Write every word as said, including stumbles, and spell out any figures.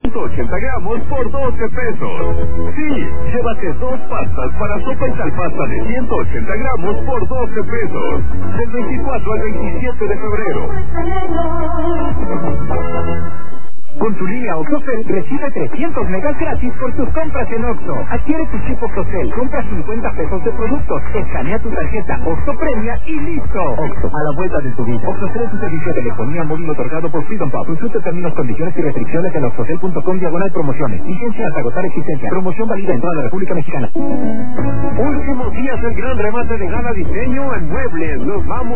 ciento ochenta gramos por doce pesos. Sí, llévate dos pastas para sopa y salpasta de ciento ochenta gramos por doce pesos. Del veinticuatro al veintisiete de febrero. Con tu línea OxoCell recibe trescientos megas gratis por tus compras en Oxxo. Adquiere tu chip OxoCell, compra cincuenta pesos de productos, escanea tu tarjeta Oxxo Premia y listo. Oxxo, a la vuelta de tu vida. OxoCell es un servicio de telefonía móvil otorgado por Freedom Pub. Consulta términos, condiciones y restricciones en oxocell punto com diagonal promociones. Vigencia hasta agotar existencia. Promoción válida en toda la República Mexicana. Últimos días del gran remate de Gala Diseño en Muebles. Nos vamos